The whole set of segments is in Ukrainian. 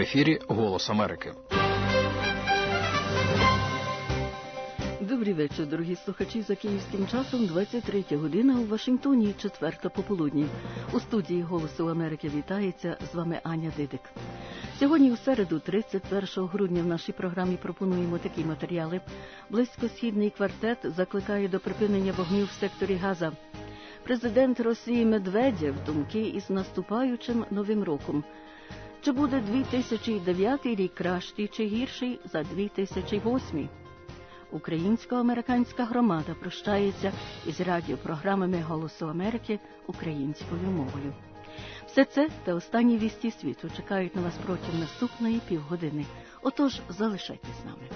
ефірі «Голос Америки». Добрий вечір, дорогі слухачі. За київським часом 23 година у Вашингтоні, 4 пополудні. У студії «Голосу Америки» вітається з вами Аня Дидик. Сьогодні у середу, 31 грудня, в нашій програмі пропонуємо такі матеріали. Близькосхідний квартет закликає до припинення вогню в секторі Газа. Президент Росії Медведєв думки із наступаючим Новим роком. Чи буде 2009 рік кращий чи гірший за 2008? Українсько-американська громада прощається із радіопрограмами «Голосу Америки» українською мовою. Все це та останні вісті світу чекають на вас протягом наступної півгодини. Отож, залишайтесь з нами.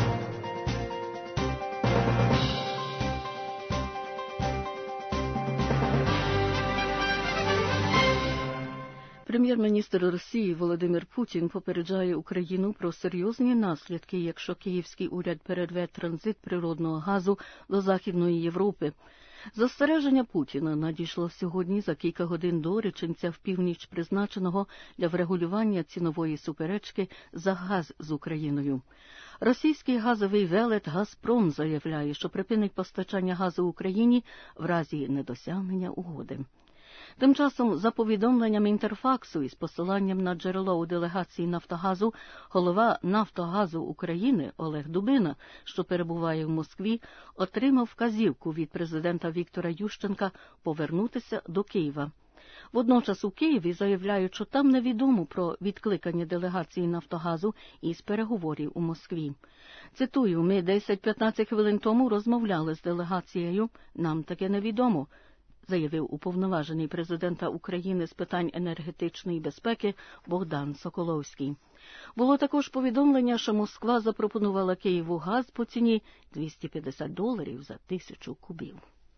Прем'єр-міністр Росії Володимир Путін попереджає Україну про серйозні наслідки, якщо київський уряд перерве транзит природного газу до Західної Європи. Застереження Путіна надійшло сьогодні за кілька годин до реченця в північ, призначеного для врегулювання цінової суперечки за газ з Україною. Російський газовий велет «Газпром» заявляє, що припинить постачання газу Україні в разі недосягнення угоди. Тим часом, за повідомленням Інтерфаксу із посиланням на джерело у делегації «Нафтогазу», голова «Нафтогазу України» Олег Дубина, що перебуває в Москві, отримав вказівку від президента Віктора Ющенка повернутися до Києва. Водночас у Києві заявляють, що там невідомо про відкликання делегації «Нафтогазу» із переговорів у Москві. Цитую, «Ми 10-15 хвилин тому розмовляли з делегацією, нам таке невідомо», заявив уповноважений президента України з питань енергетичної безпеки Богдан Соколовський. Було також повідомлення, що Москва запропонувала Києву газ по ціні $250 за 1000 кубів.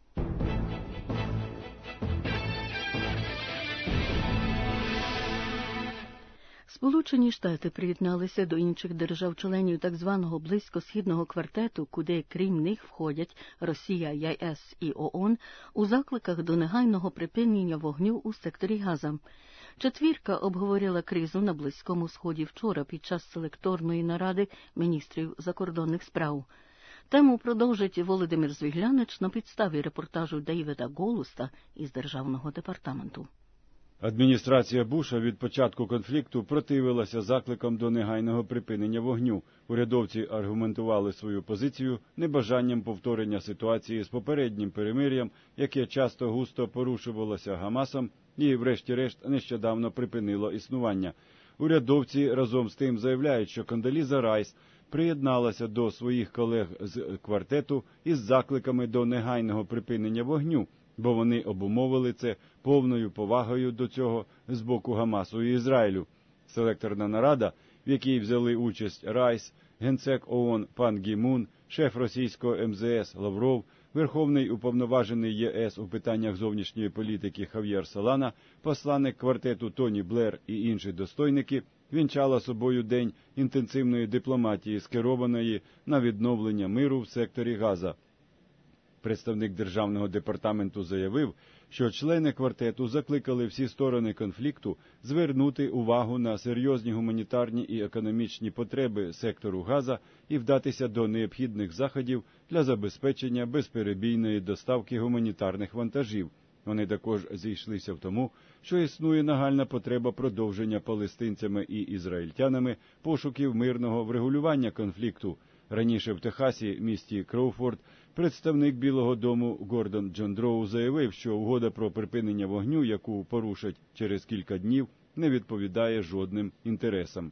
Сполучені Штати приєдналися до інших держав-членів так званого близькосхідного квартету, куди крім них входять Росія, ЄС і ООН, у закликах до негайного припинення вогню у секторі Газа. Четвірка обговорила кризу на Близькому Сході вчора під час селекторної наради міністрів закордонних справ. Тему продовжить Володимир Звіглянич на підставі репортажу Дейвіда Голуста із Державного департаменту. Адміністрація Буша від початку конфлікту противилася закликам до негайного припинення вогню. Урядовці аргументували свою позицію небажанням повторення ситуації з попереднім перемир'ям, яке часто густо порушувалося Гамасом і, врешті-решт, нещодавно припинило існування. Урядовці разом з тим заявляють, що Кондоліза Райс приєдналася до своїх колег з квартету із закликами до негайного припинення вогню, бо вони обумовили це повною повагою до цього з боку Гамасу і Ізраїлю. Селекторна нарада, в якій взяли участь Райс, генсек ООН пан Гі Мун, шеф російського МЗС Лавров, верховний уповноважений ЄС у питаннях зовнішньої політики Хав'єр Солана, посланник квартету Тоні Блер і інші достойники, вінчала собою день інтенсивної дипломатії, скерованої на відновлення миру в секторі Газа. Представник Державного департаменту заявив, що члени квартету закликали всі сторони конфлікту звернути увагу на серйозні гуманітарні і економічні потреби сектору Газа і вдатися до необхідних заходів для забезпечення безперебійної доставки гуманітарних вантажів. Вони також зійшлися в тому, що існує нагальна потреба продовження палестинцями і ізраїльтянами пошуків мирного врегулювання конфлікту. Раніше в Техасі, місті Кроуфорд, представник Білого дому Гордон Джондроу заявив, що угода про припинення вогню, яку порушать через кілька днів, не відповідає жодним інтересам.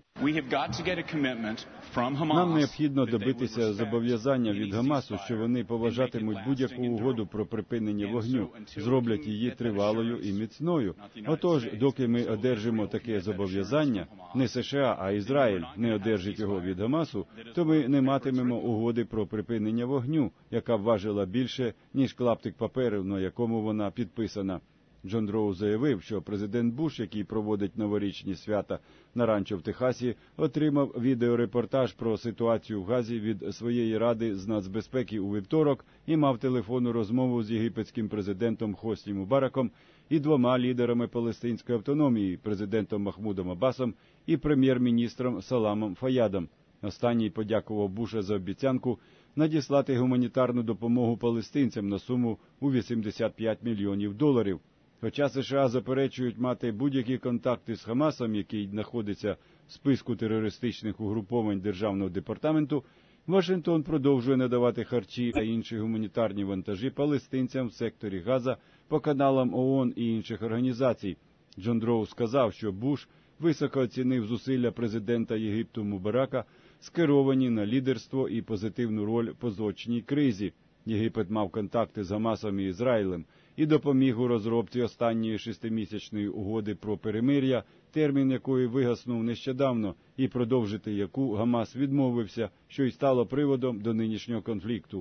Нам необхідно добитися зобов'язання від Гамасу, що вони поважатимуть будь-яку угоду про припинення вогню, зроблять її тривалою і міцною. Отож, доки ми одержимо таке зобов'язання, не США, а Ізраїль не одержить його від Гамасу, то ми не матимемо угоди про припинення вогню, яка важила більше, ніж клаптик паперу, на якому вона підписана. Джондроу заявив, що президент Буш, який проводить новорічні свята на ранчо в Техасі, отримав відеорепортаж про ситуацію в Газі від своєї ради з нацбезпеки у вівторок і мав телефонну розмову з єгипетським президентом Хосні Мубараком, і 2 лідерами палестинської автономії – президентом Махмудом Аббасом і прем'єр-міністром Саламом Фаядом. Останній подякував Буша за обіцянку надіслати гуманітарну допомогу палестинцям на суму у $85 мільйонів. Хоча США заперечують мати будь-які контакти з Хамасом, який знаходиться в списку терористичних угруповань Державного департаменту, Вашингтон продовжує надавати харчі та інші гуманітарні вантажі палестинцям в секторі Газа по каналам ООН і інших організацій. Джон Дроу сказав, що Буш високо оцінив зусилля президента Єгипту Мубарака, скеровані на лідерство і позитивну роль в позочній кризі. Єгипет мав контакти з Хамасом і Ізраїлем і допоміг у розробці останньої 6-місячної угоди про перемир'я, термін якої вигаснув нещодавно, і продовжити яку Хамас відмовився, що й стало приводом до нинішнього конфлікту.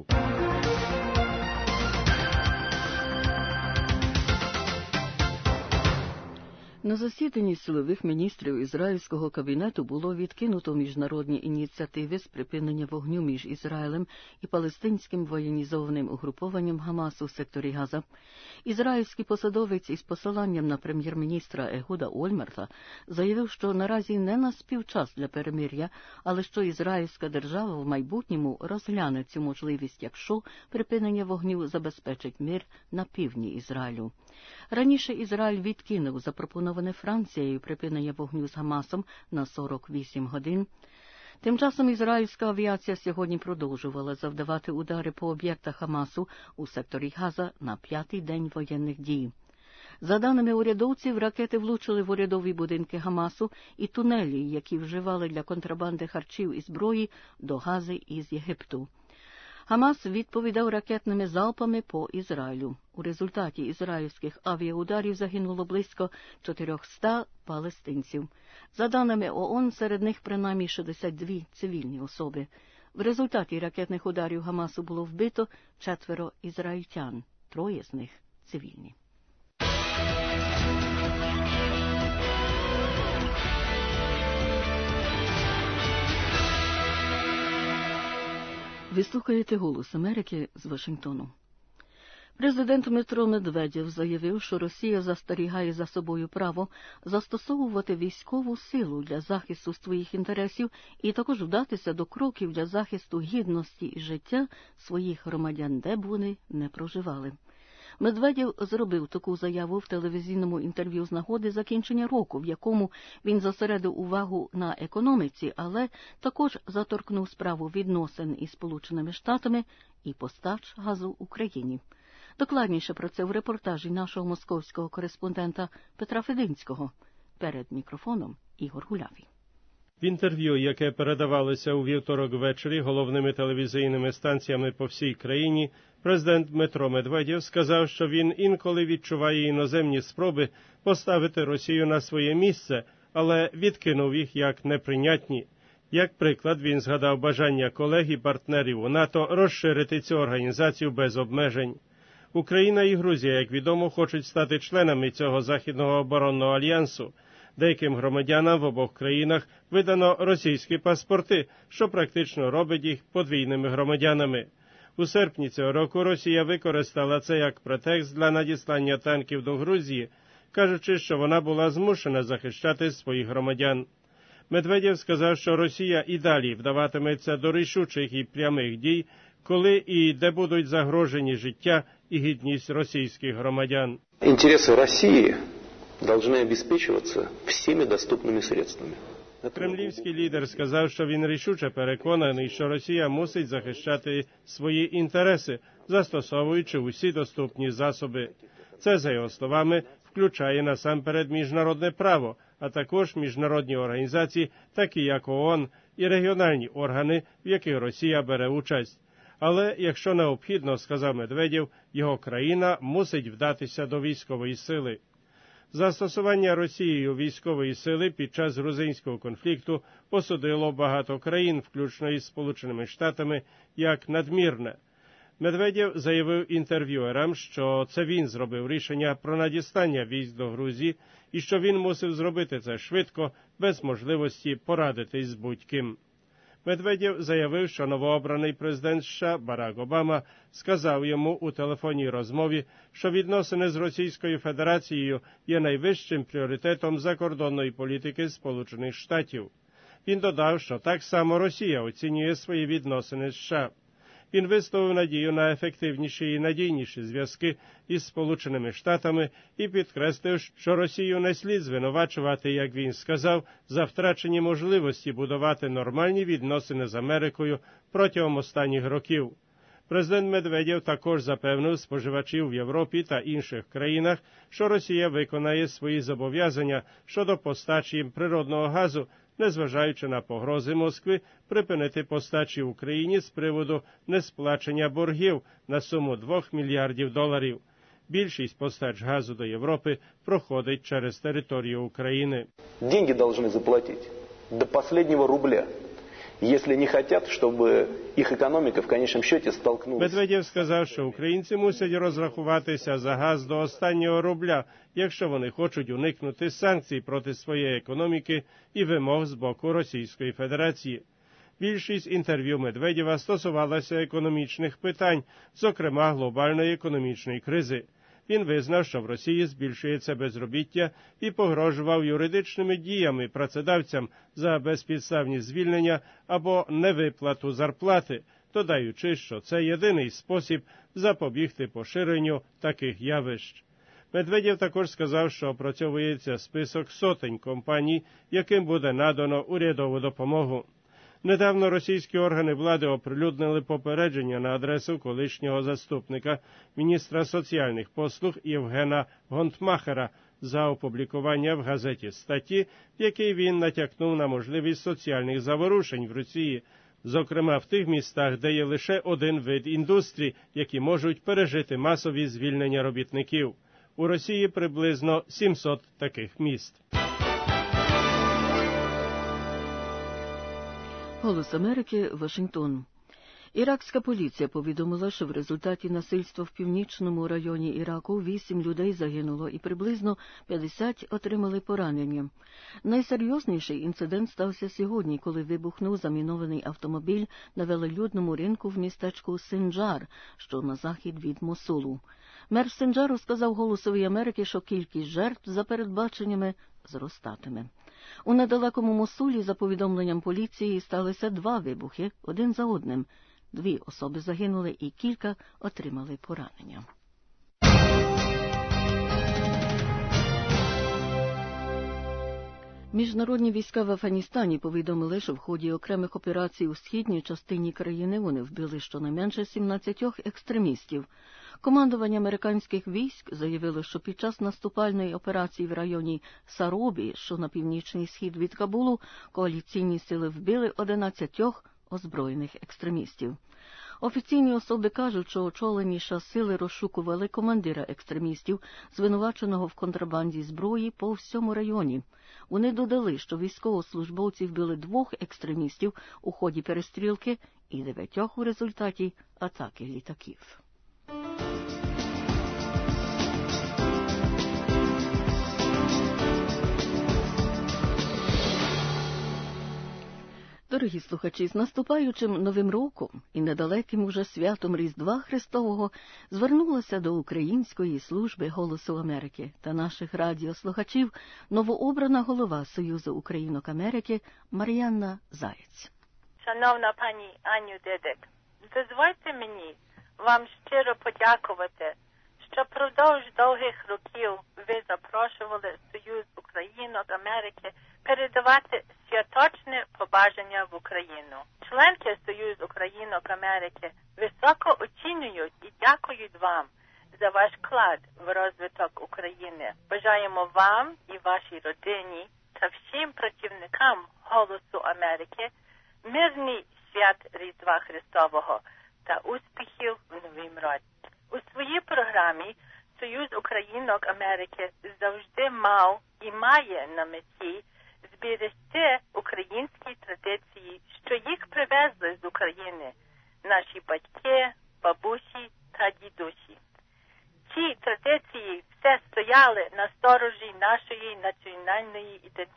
На засіданні силових міністрів ізраїльського кабінету було відкинуто міжнародні ініціативи з припинення вогню між Ізраїлем і палестинським воєнізованим угрупованням Хамасу в секторі Газа. Ізраїльський посадовець із посиланням на прем'єр-міністра Егуда Ольмерта заявив, що наразі не наспів час для перемир'я, але що ізраїльська держава в майбутньому розгляне цю можливість, якщо припинення вогню забезпечить мир на півдні Ізраїлю. Раніше Ізраїль відкинув запропоноване Францією припинення вогню з Хамасом на 48 годин. Тим часом ізраїльська авіація сьогодні продовжувала завдавати удари по об'єктах Хамасу у секторі Газа на 5-й день воєнних дій. За даними урядовців, ракети влучили в урядові будинки Хамасу і тунелі, які вживали для контрабанди харчів і зброї до Гази із Єгипту. Хамас відповідав ракетними залпами по Ізраїлю. У результаті ізраїльських авіаударів загинуло близько 400 палестинців. За даними ООН, серед них принаймні 62 цивільні особи. В результаті ракетних ударів Хамасу було вбито 4 ізраїльтян, 3 з них цивільні. Ви слухаєте «Голос Америки» з Вашингтону. Президент Дмитро Медведєв заявив, що Росія застерігає за собою право застосовувати військову силу для захисту своїх інтересів і також вдатися до кроків для захисту гідності і життя своїх громадян, де б вони не проживали. Медведєв зробив таку заяву в телевізійному інтерв'ю з нагоди закінчення року, в якому він зосередив увагу на економіці, але також заторкнув справу відносин із Сполученими Штатами і постач газу Україні. Докладніше про це в репортажі нашого московського кореспондента Петра Фединського. Перед мікрофоном Ігор Гулявий. В інтерв'ю, яке передавалося у вівторок ввечері головними телевізійними станціями по всій країні, президент Дмитро Медведєв сказав, що він інколи відчуває іноземні спроби поставити Росію на своє місце, але відкинув їх як неприйнятні. Як приклад, він згадав бажання колег і партнерів у НАТО розширити цю організацію без обмежень. Україна і Грузія, як відомо, хочуть стати членами цього Західного оборонного альянсу. Деяким громадянам в обох країнах видано російські паспорти, що практично робить їх подвійними громадянами. У серпні цього року Росія використала це як претекст для надіслання танків до Грузії, кажучи, що вона була змушена захищати своїх громадян. Медведєв сказав, що Росія і далі вдаватиметься до рішучих і прямих дій, коли і де будуть загрожені життя і гідність російських громадян. Інтереси Росії должны обеспечиваться всеми доступными средствами. Кремлівський лідер сказав, що він рішуче переконаний, що Росія мусить захищати свої інтереси, застосовуючи усі доступні засоби. Це, за його словами, включає насамперед міжнародне право, а також міжнародні організації, такі як ООН, і регіональні органи, в яких Росія бере участь. Але, якщо необхідно, сказав Медведєв, його країна мусить вдатися до військової сили. Застосування Росією військової сили під час грузинського конфлікту посудило багато країн, включно із Сполученими Штатами, як надмірне. Медведєв заявив інтерв'юерам, що це він зробив рішення про надіслання військ до Грузії і що він мусив зробити це швидко, без можливості порадитись з будь-ким. Медведєв заявив, що новообраний президент США Барак Обама сказав йому у телефонній розмові, що відносини з Російською Федерацією є найвищим пріоритетом закордонної політики Сполучених Штатів. Він додав, що так само Росія оцінює свої відносини з США. Він висловив надію на ефективніші і надійніші зв'язки із Сполученими Штатами і підкреслив, що Росію не слід звинувачувати, як він сказав, за втрачені можливості будувати нормальні відносини з Америкою протягом останніх років. Президент Медведєв також запевнив споживачів в Європі та інших країнах, що Росія виконає свої зобов'язання щодо постачі їм природного газу, незважаючи на погрози Москви припинити постачі Україні з приводу несплачення боргів на суму $2 мільярдів. Більшість постач газу до Європи проходить через територію України. Деньги должны заплатить до последнего рубля, если не хотят, чтобы их экономика в конечном счете столкнулась. Медведєв сказав, що українці мусять розрахуватися за газ до останнього рубля, якщо вони хочуть уникнути санкцій проти своєї економіки і вимог з боку Російської Федерації. Більшість інтерв'ю Медведєва стосувалася економічних питань, зокрема глобальної економічної кризи. Він визнав, що в Росії збільшується безробіття і погрожував юридичними діями працедавцям за безпідставні звільнення або невиплату зарплати, додаючи, що це єдиний спосіб запобігти поширенню таких явищ. Медведєв також сказав, що опрацьовується список сотень компаній, яким буде надано урядову допомогу. Недавно російські органи влади оприлюднили попередження на адресу колишнього заступника міністра соціальних послуг Євгена Гонтмахера за опублікування в газеті статті, в якій він натякнув на можливість соціальних заворушень в Росії, зокрема в тих містах, де є лише один вид індустрій, які можуть пережити масові звільнення робітників. У Росії приблизно 700 таких міст. Голос Америки, Вашингтон. Іракська поліція повідомила, що в результаті насильства в північному районі Іраку 8 людей загинуло і приблизно 50 отримали поранення. Найсерйозніший інцидент стався сьогодні, коли вибухнув замінований автомобіль на велолюдному ринку в містечку Синджар, що на захід від Мосулу. Мер Синджару сказав Голосовій Америки, що кількість жертв за передбаченнями зростатиме. У недалекому Мосулі, за повідомленням поліції, сталися 2 вибухи, один за одним. 2 особи загинули і кілька отримали поранення. Міжнародні війська в Афганістані повідомили, що в ході окремих операцій у східній частині країни вони вбили щонайменше 17 екстремістів. Командування американських військ заявило, що під час наступальної операції в районі Саробі, що на північний схід від Кабулу, коаліційні сили вбили 11 озброєних екстремістів. Офіційні особи кажуть, що очолені сили розшукували командира екстремістів, звинуваченого в контрабанді зброї по всьому районі. Вони додали, що військовослужбовці вбили 2 екстремістів у ході перестрілки і 9 у результаті атаки літаків. Дорогі слухачі, з наступаючим Новим роком і недалеким уже святом Різдва Христового звернулася до Української служби Голосу Америки та наших радіослухачів новообрана голова Союзу Українок Америки Мар'яна Заєць. Шановна пані Аню Дедек, дозвольте мені вам щиро подякувати, що впродовж довгих років ви запрошували Союз Українок Америки передавати святочне побажання в Україну. Членки Союзу Українок Америки високо оцінюють і дякують вам за ваш вклад в розвиток України. Бажаємо вам і вашій родині та всім працівникам Голосу Америки мирний свят Різдва Христового та успіхів в новім році. У своїй програмі Союз Українок Америки завжди мав і має на меті зберегти українські традиції, що їх привезли з України наші батьки, бабусі та дідусі. Ці традиції все стояли на сторожі нашої національної ідентичності.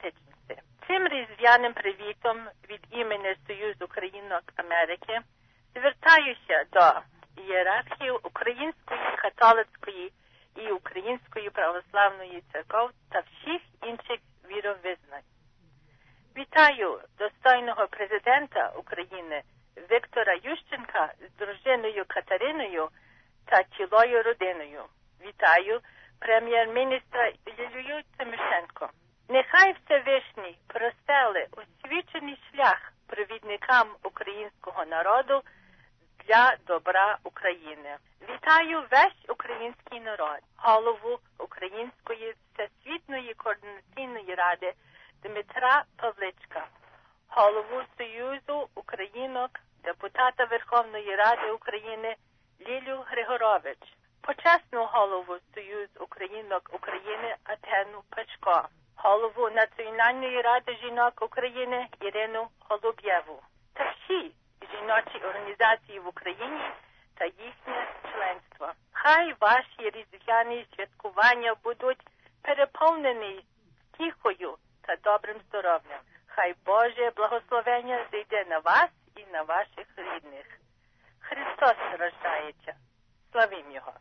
місце. Цим різдвяним привітом від імені Союзу Українок Америки звертаюся до ієрархії Української католицької і Української православної церков та всіх інших віровизнань. Вітаю достойного президента України Віктора Ющенка з дружиною Катериною та цілою родиною. Вітаю прем'єр-міністра Юлію Тимошенко. Нехай Всевишній простели освічений шлях провідникам українського народу для добра України. Вітаю весь український народ, голову Української Всесвітньої координаційної ради Дмитра Павличка, голову Союзу Українок, депутата Верховної Ради України Лілю Григорович, почесну голову Союзу Українок України Атену Пачко, голову Національної ради жінок України Ірину Голуб'єву та всі жіночі організації в Україні та їхнє членство. Хай ваші різдвяні святкування будуть переповнені втіхою та добрим здоров'ям. Хай Боже благословення зійде на вас і на ваших рідних. Христос рождається. Славім Його!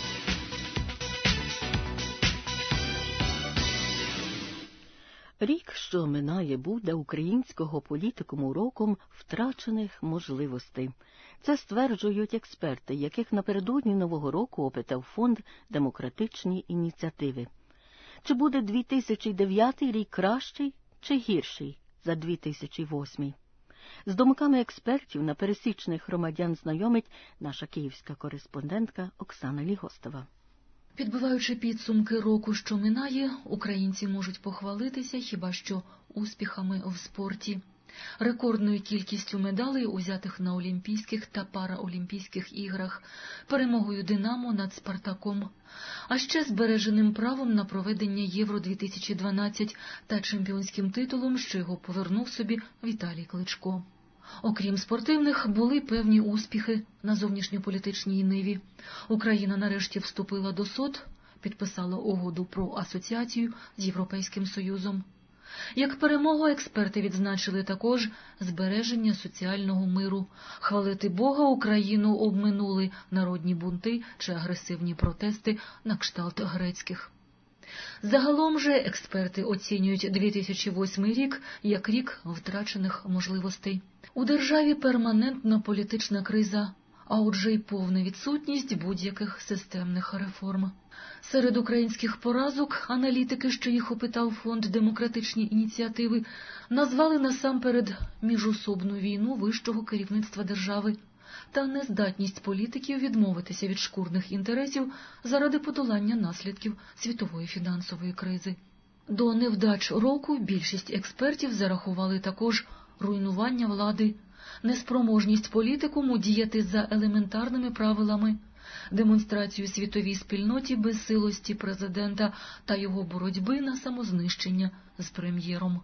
Рік, що минає, буде українського політикуму роком втрачених можливостей. Це стверджують експерти, яких напередодні Нового року опитав фонд «Демократичні ініціативи». Чи буде 2009 рік кращий чи гірший за 2008? З думками експертів на пересічних громадян знайомить наша київська кореспондентка Оксана Лігостова. Підбиваючи підсумки року, що минає, українці можуть похвалитися хіба що успіхами в спорті. Рекордною кількістю медалей, узятих на Олімпійських та Параолімпійських іграх, перемогою «Динамо» над «Спартаком», а ще збереженим правом на проведення Євро-2012 та чемпіонським титулом, що його повернув собі Віталій Кличко. Окрім спортивних, були певні успіхи на зовнішньополітичній ниві. Україна нарешті вступила до СОТ, підписала угоду про асоціацію з Європейським Союзом. Як перемогу експерти відзначили також збереження соціального миру. Хвалити Бога Україну обминули народні бунти чи агресивні протести на кшталт грецьких. Загалом же експерти оцінюють 2008 рік як рік втрачених можливостей. У державі перманентна політична криза, а отже й повна відсутність будь-яких системних реформ. Серед українських поразок аналітики, що їх опитав фонд «Демократичні ініціативи», назвали насамперед міжособну війну вищого керівництва держави та нездатність політиків відмовитися від шкурних інтересів заради подолання наслідків світової фінансової кризи. До невдач року більшість експертів зарахували також руйнування влади, неспроможність політикуму діяти за елементарними правилами, демонстрацію світовій спільноті безсилості президента та його боротьби на самознищення з прем'єром.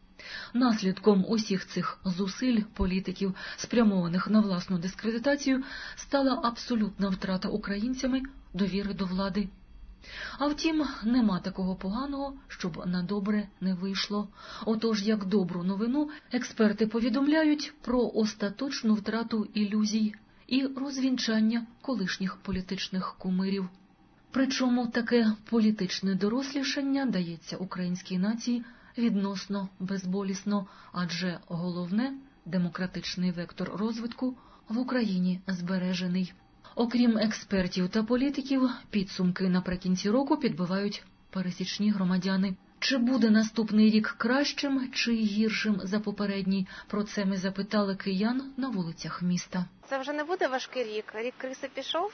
Наслідком усіх цих зусиль політиків, спрямованих на власну дискредитацію, стала абсолютна втрата українцями довіри до влади. А втім, нема такого поганого, щоб на добре не вийшло. Отож, як добру новину, експерти повідомляють про остаточну втрату ілюзій і розвінчання колишніх політичних кумирів. Причому таке політичне дорослішання дається українській нації відносно безболісно, адже головне – демократичний вектор розвитку в Україні збережений. Окрім експертів та політиків, підсумки наприкінці року підбивають пересічні громадяни. Чи буде наступний рік кращим чи гіршим за попередній? Про це ми запитали киян на вулицях міста. Це вже не буде важкий рік. Рік криси пішов.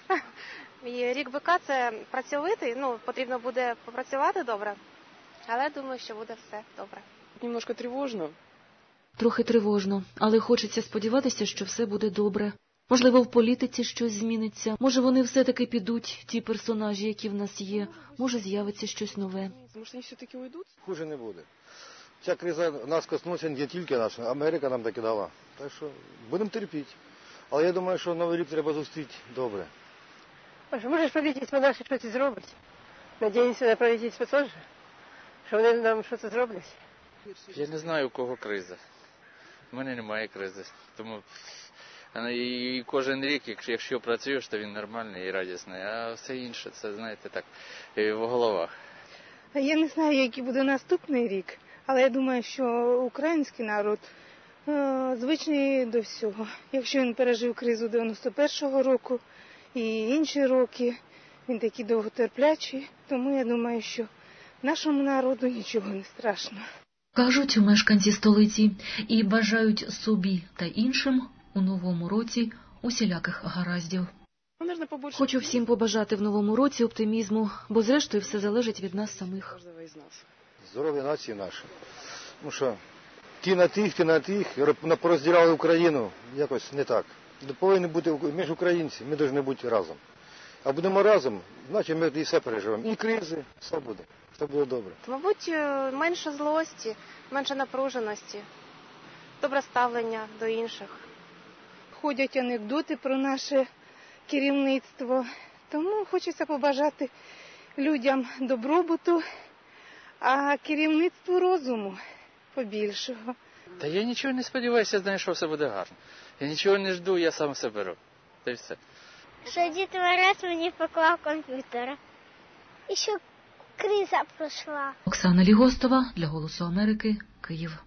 І рік бика – це працьовитий. Потрібно буде попрацювати добре. Але думаю, що буде все добре. Немножко тривожно. Трохи тривожно, але хочеться сподіватися, що все буде добре. Можливо, в політиці щось зміниться. Може, вони все-таки підуть, ті персонажі, які в нас є. Може, з'явиться щось нове. Може, вони все-таки уйдуть? Хуже не буде. Ця криза нас коснулася не тільки наша, Америка нам таки дала. Так що будемо терпіти. Але я думаю, що Новий рік треба зустріти добре. Може ж правительство наше щось зробить. Надіємося на правительство теж, що вони нам щось зроблять. Я не знаю, у кого криза. У мене немає кризи. Тому і кожен рік, якщо працюєш, то він нормальний і радісний. А все інше, це, знаєте, так, в головах. Я не знаю, який буде наступний рік, але я думаю, що український народ звичний до всього. Якщо він пережив кризу 91-го року і інші роки, він такий довготерплячий, тому я думаю, що нашому народу нічого не страшно. Кажуть мешканці столиці і бажають собі та іншим у новому році усіляких гараздів. Хочу всім побажати в новому році оптимізму, бо зрештою все залежить від нас самих. Здоров'я нації нашої. Тому що ті на тих, порозділяли Україну якось не так. Повинні бути, ми ж українці, ми повинні бути разом. А будемо разом, значить ми і все переживемо. І кризи, все буде добре. Мабуть, менше злості, менше напруженості, добре ставлення до інших. Ходять анекдоти про наше керівництво, тому хочеться побажати людям добробуту, а керівництву розуму побільшого. Та я нічого не сподіваюся, я знаю, що все буде гарно. Я нічого не жду, я сам все беру. Та й все. Що Дід Мороз мені поклав комп'ютера. І що криза пройшла. Оксана Лігостова для «Голосу Америки», Київ.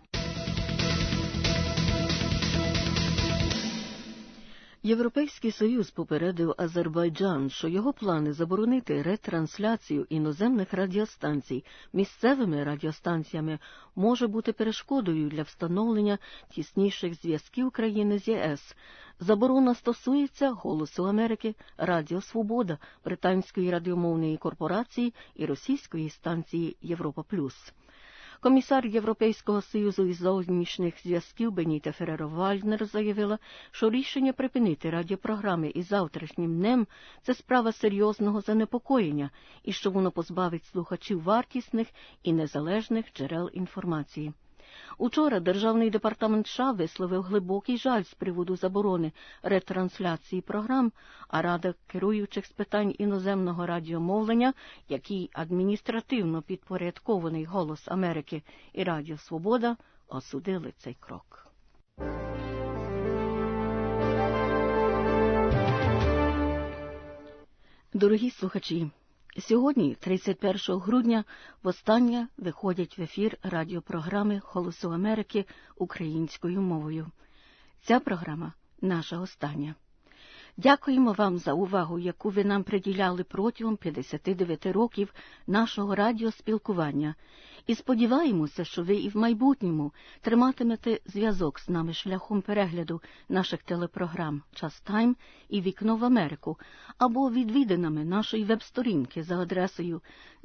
Європейський Союз попередив Азербайджан, що його плани заборонити ретрансляцію іноземних радіостанцій місцевими радіостанціями може бути перешкодою для встановлення тісніших зв'язків країни з ЄС. Заборона стосується «Голосу Америки», Радіо Свобода, британської радіомовної корпорації і російської станції «Європа Плюс». Комісар Європейського Союзу із зовнішніх зв'язків Беніте Ферреро-Вальднер заявила, що рішення припинити радіопрограми із завтрашнім днем – це справа серйозного занепокоєння і що воно позбавить слухачів вартісних і незалежних джерел інформації. Учора Державний департамент США висловив глибокий жаль з приводу заборони ретрансляції програм, а Рада керуючих з питань іноземного радіомовлення, який адміністративно підпорядкований «Голос Америки» і Радіо Свобода, осудили цей крок. Дорогі слухачі, сьогодні, 31 грудня, востаннє виходять в ефір радіопрограми «Голосу Америки» українською мовою. Ця програма – наша остання. Дякуємо вам за увагу, яку ви нам приділяли протягом 59 років нашого радіоспілкування. І сподіваємося, що ви і в майбутньому триматимете зв'язок з нами шляхом перегляду наших телепрограм «Час Тайм» і «Вікно в Америку» або відвідинами нашої веб-сторінки за адресою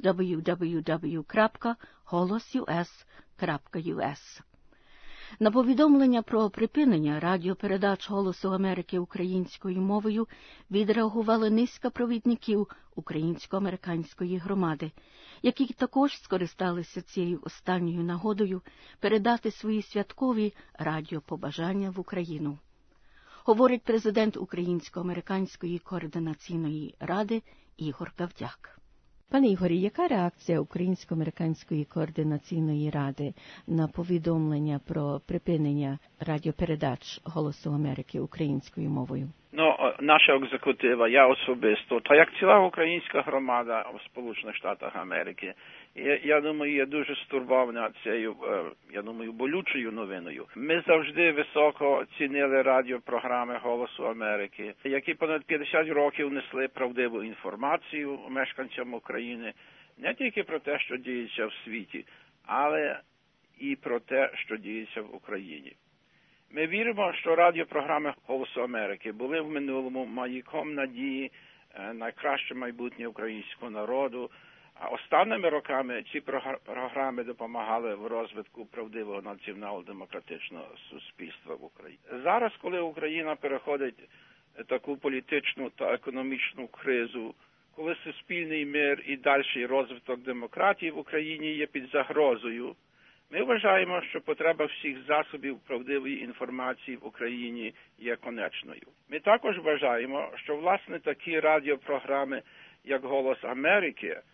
www.голосus.us. На повідомлення про припинення радіопередач «Голосу Америки» українською мовою відреагувала низка провідників українсько-американської громади, які також скористалися цією останньою нагодою передати свої святкові радіопобажання в Україну. Говорить президент Українсько-американської координаційної ради Ігор Гавдяк. Пане Ігорі, яка реакція Українсько-американської координаційної ради на повідомлення про припинення радіопередач «Голосу Америки» українською мовою? Наша екзекутива, я особисто, та як ціла українська громада у Сполучених Штатах Америки, я думаю, є дуже стурбована цією, болючою новиною. Ми завжди високо цінили радіопрограми «Голосу Америки», які понад 50 років несли правдиву інформацію мешканцям України, не тільки про те, що діється в світі, але і про те, що діється в Україні. Ми віримо, що радіопрограми «Голосу Америки» були в минулому маяком надії на краще майбутнє українського народу, а останніми роками ці програми допомагали в розвитку правдивого націонал-демократичного суспільства в Україні. Зараз, коли Україна переходить таку політичну та економічну кризу, коли суспільний мир і дальший розвиток демократії в Україні є під загрозою, ми вважаємо, що потреба всіх засобів правдивої інформації в Україні є конечною. Ми також вважаємо, що, власне, такі радіопрограми, як «Голос Америки»,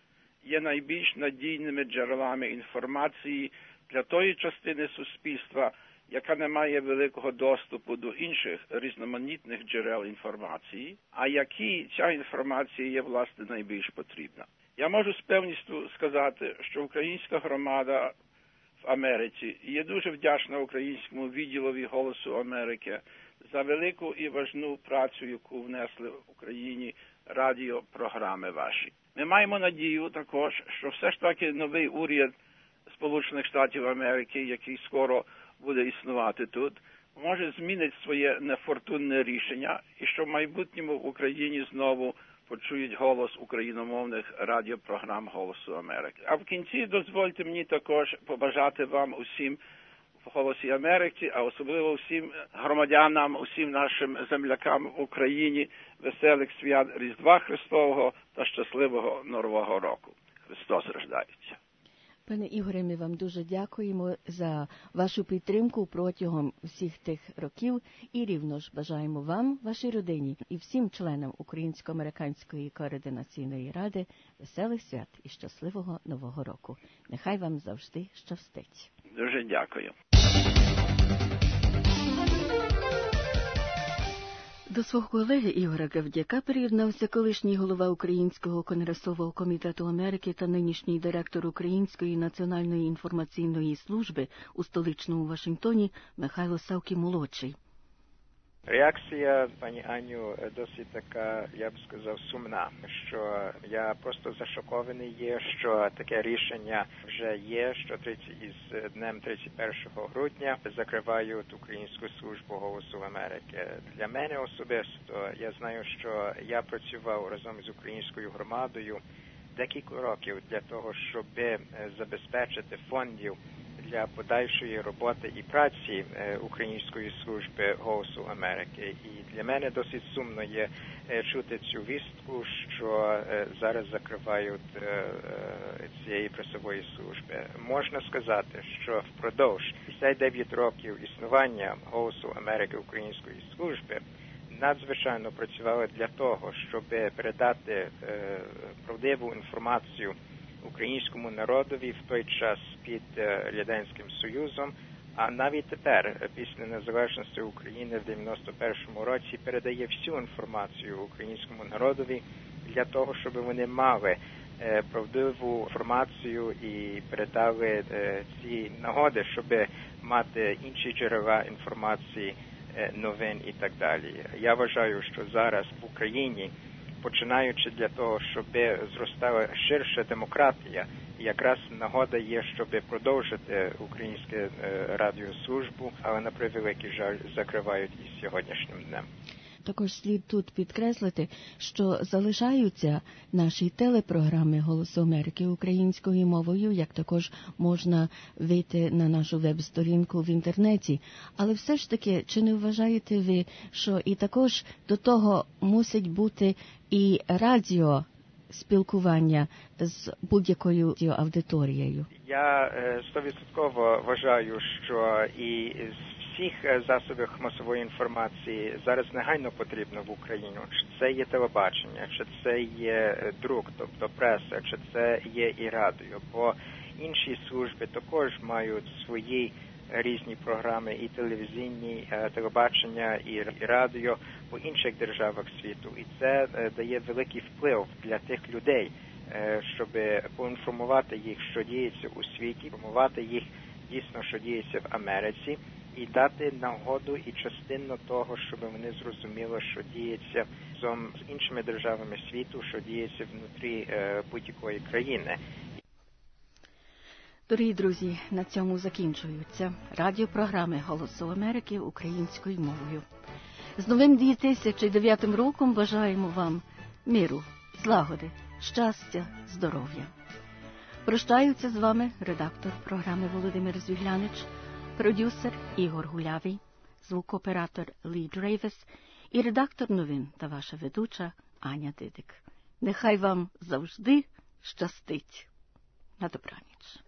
є найбільш надійними джерелами інформації для тої частини суспільства, яка не має великого доступу до інших різноманітних джерел інформації, а якій ця інформація є, власне, найбільш потрібна. Я можу з певністю сказати, що українська громада в Америці є дуже вдячна українському відділові «Голосу Америки» за велику і важну працю, яку внесли в Україні радіопрограми ваші. Ми маємо надію також, що все ж таки новий уряд Сполучених Штатів Америки, який скоро буде існувати тут, може змінити своє нефортунне рішення і що в майбутньому в Україні знову почують голос україномовних радіопрограм «Голосу Америки». А в кінці дозвольте мені також побажати вам усім в «Голосі Америки», а особливо всім громадянам, усім нашим землякам в Україні веселих свят Різдва Христового та щасливого Нового року. Христос рождається. Пане Ігоре, ми вам дуже дякуємо за вашу підтримку протягом всіх тих років і рівно ж бажаємо вам, вашій родині і всім членам Українсько-американської координаційної ради веселих свят і щасливого Нового року. Нехай вам завжди щастить. Дуже дякую. До свого колеги Ігоря Гавдяка приєднався колишній голова Українського конгресового комітету Америки та нинішній директор Української національної інформаційної служби у столичному Вашингтоні Михайло Савкий-молодший. Реакція, пані Аню, досить така, я б сказав, сумна, що я просто зашокований є, що таке рішення вже є, що із днем 31 грудня закривають Українську службу «Голосу Америки». Для мене особисто, я знаю, що я працював разом з українською громадою декілька років для того, щоб забезпечити фондів для подальшої роботи і праці Української служби «Голосу Америки». І для мене досить сумно є чути цю вістку, що зараз закривають цієї пресової служби. Можна сказати, що впродовж 59 років існування «Голосу Америки» Української служби надзвичайно працювали для того, щоб передати правдиву інформацію українському народові в той час під Радянським Союзом, а навіть тепер, після незалежності України в 91-му році, передає всю інформацію українському народові для того, щоб вони мали правдиву інформацію і передали ці нагоди, щоб мати інші джерела інформації, новин і так далі. Я вважаю, що зараз в Україні, починаючи для того, щоб зростала ширша демократія, якраз нагода є, щоб продовжити українську радіослужбу, але на превеликий жаль закривають і сьогоднішнім днем. Також слід тут підкреслити, що залишаються наші телепрограми «Голосу Америки» українською мовою, як також можна вийти на нашу веб-сторінку в інтернеті. Але все ж таки, чи не вважаєте ви, що і також до того мусить бути і радіо спілкування з будь-якою аудиторією? Я 100% вважаю, що і всіх засобів масової інформації зараз негайно потрібно в Україні. Чи це є телебачення, чи це є друк, тобто преса, чи це є і радіо. Бо інші служби також мають свої різні програми, і телевізійні, телебачення, і радіо по інших державах світу. І це дає великий вплив для тих людей, щоб поінформувати їх, що діється у світі, інформувати їх дійсно, що діється в Америці, і дати нагоду і частину того, щоб вони зрозуміли, що діється разом з іншими державами світу, що діється внутрі будь-якої країни. Дорогі друзі, на цьому закінчуються радіопрограми «Голосу Америки» українською мовою. З новим 2009 роком бажаємо вам миру, злагоди, щастя, здоров'я. Прощаються з вами редактор програми Володимир Звіглянич, продюсер Ігор Гулявий, звукооператор Лі Дрейвес і редактор новин та ваша ведуча Аня Дидик. Нехай вам завжди щастить. На добраніч.